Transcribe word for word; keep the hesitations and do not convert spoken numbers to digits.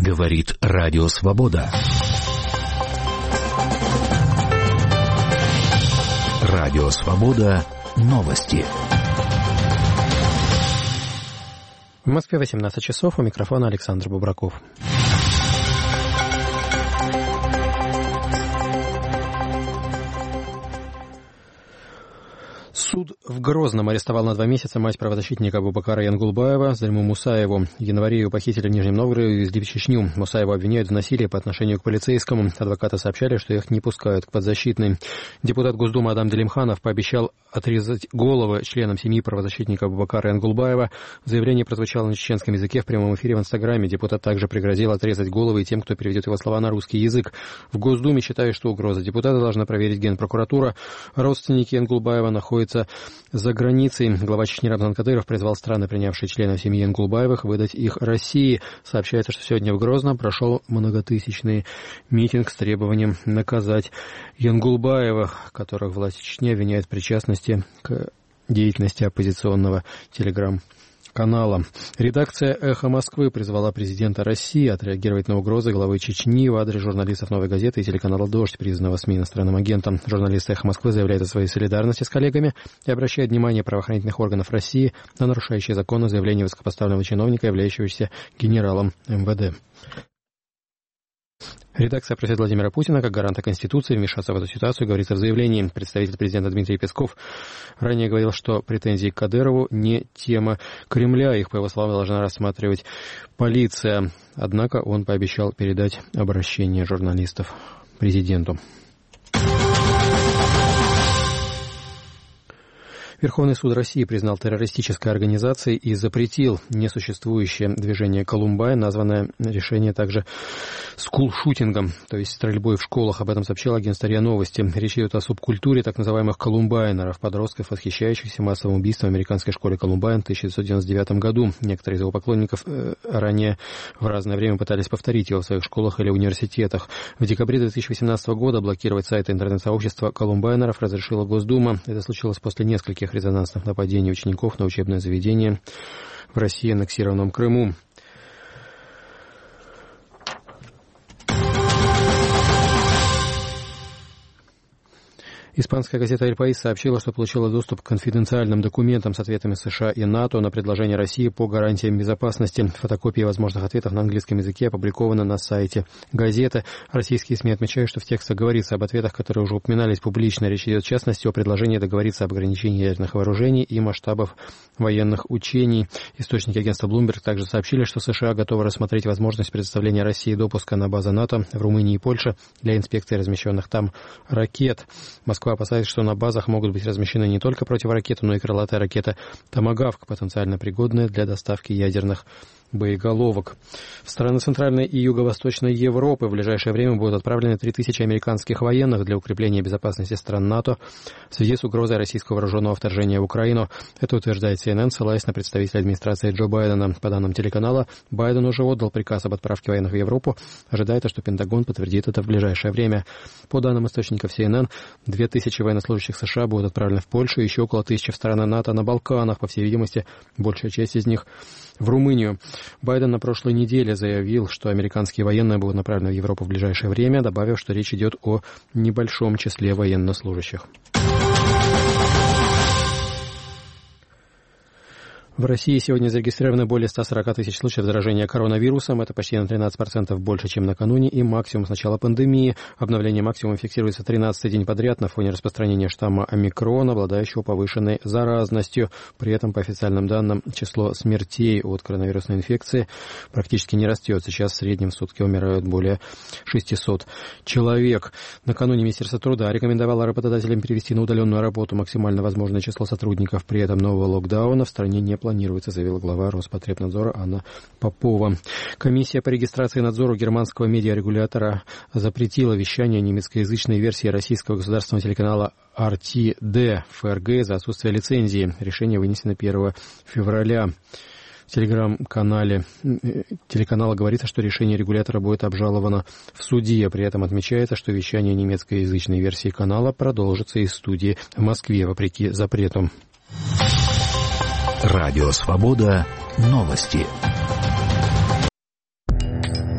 Говорит Радио Свобода. Радио Свобода. Новости. В Москве восемнадцать часов. У микрофона Александр Бубраков. Суд в Грозном арестовал на два месяца мать правозащитника Абубакара Янгулбаева Зальму Мусаеву. В январе ее похитили в Нижнем Новгороде и увезли в Чечню. Мусаеву обвиняют в насилии по отношению к полицейскому. Адвокаты сообщали, что их не пускают к подзащитной. Депутат Госдумы Адам Делимханов пообещал отрезать головы членам семьи правозащитника Абубакара Янгулбаева. Заявление прозвучало на чеченском языке в прямом эфире в Инстаграме. Депутат также пригрозил отрезать головы и тем, кто переведет его слова на русский язык. В Госдуме считают, что угроза депутата должна проверить Генпрокуратура. Родственники Янгулбаева находятся за границей. Глава Чечни Рамзан Кадыров призвал страны, принявшие членов семьи Янгулбаевых, выдать их России. Сообщается, что сегодня в Грозном прошел многотысячный митинг с требованием наказать Янгулбаевых, которых власти Чечни обвиняют в причастности к деятельности оппозиционного телеграм-канала. Редакция «Эхо Москвы» призвала президента России отреагировать на угрозы главы Чечни в адрес журналистов «Новой газеты» и телеканала «Дождь», признанного СМИ иностранным агентом. Журналисты «Эхо Москвы» заявляют о своей солидарности с коллегами и обращают внимание правоохранительных органов России на нарушающие законы заявления высокопоставленного чиновника, являющегося генералом эм вэ дэ. Редакция просит Владимира Путина, как гаранта Конституции, вмешаться в эту ситуацию, говорится в заявлении. Представитель президента Дмитрий Песков ранее говорил, что претензии к Кадырову не тема Кремля. Их, по его словам, должна рассматривать полиция. Однако он пообещал передать обращение журналистов президенту. Верховный суд России признал террористической организацией и запретил несуществующее движение «Колумбайн», названное решение также скулшутингом, то есть стрельбой в школах. Об этом сообщил агентство РИА Новости. Речь идет о субкультуре так называемых колумбайнеров, подростков, восхищающихся массовым убийством в американской школе Колумбайн в тысяча девятьсот девяносто девятом году. Некоторые из его поклонников э, ранее в разное время пытались повторить его в своих школах или университетах. В декабре две тысячи восемнадцатого года блокировать сайты интернет-сообщества колумбайнеров разрешила Госдума. Это случилось после нескольких резонансных нападений учеников на учебное заведение в России, аннексированном Крыму. Испанская газета «Эль Паис» сообщила, что получила доступ к конфиденциальным документам с ответами США и НАТО на предложение России по гарантиям безопасности. Фотокопии возможных ответов на английском языке опубликованы на сайте газеты. Российские СМИ отмечают, что в текстах говорится об ответах, которые уже упоминались публично. Речь идет в частности о предложении договориться об ограничении ядерных вооружений и масштабов военных учений. Источники агентства Bloomberg также сообщили, что США готовы рассмотреть возможность предоставления России допуска на базы НАТО в Румынии и Польше для инспекции размещенных там ракет. Москва опасается, что на базах могут быть размещены не только противоракеты, но и крылатая ракета «Томагавк», потенциально пригодная для доставки ядерных боеголовок. В страны Центральной и Юго-Восточной Европы в ближайшее время будут отправлены три тысячи американских военных для укрепления безопасности стран НАТО в связи с угрозой российского вооруженного вторжения в Украину. Это утверждает си эн эн, ссылаясь на представителя администрации Джо Байдена. По данным телеканала, Байден уже отдал приказ об отправке военных в Европу. Ожидается, что Пентагон подтвердит это в ближайшее время. По данным источников си эн эн, две тысячи военнослужащих США будут отправлены в Польшу, еще около тысячи в страны НАТО на Балканах, по всей видимости, большая часть из них в Румынию. Байден на прошлой неделе заявил, что американские военные будут направлены в Европу в ближайшее время, добавив, что речь идет о небольшом числе военнослужащих. В России сегодня зарегистрировано более ста сорока тысяч случаев заражения коронавирусом. Это почти на тринадцать процентов больше, чем накануне, и максимум с начала пандемии. Обновление максимума фиксируется тринадцатый день подряд на фоне распространения штамма омикрон, обладающего повышенной заразностью. При этом, по официальным данным, число смертей от коронавирусной инфекции практически не растет. Сейчас в среднем в сутки умирают более шестисот человек. Накануне Министерство труда рекомендовало работодателям перевести на удаленную работу максимально возможное число сотрудников. При этом нового локдауна в стране не планируется, заявила глава Роспотребнадзора Анна Попова. Комиссия по регистрации и надзору германского медиарегулятора запретила вещание немецкоязычной версии российского государственного телеканала эр тэ дэ эф эр гэ за отсутствие лицензии. Решение вынесено первого февраля. В телеграм-канале телеканала говорится, что решение регулятора будет обжаловано в суде. При этом отмечается, что вещание немецкоязычной версии канала продолжится из студии в Москве, вопреки запрету. Радио Свобода. Новости.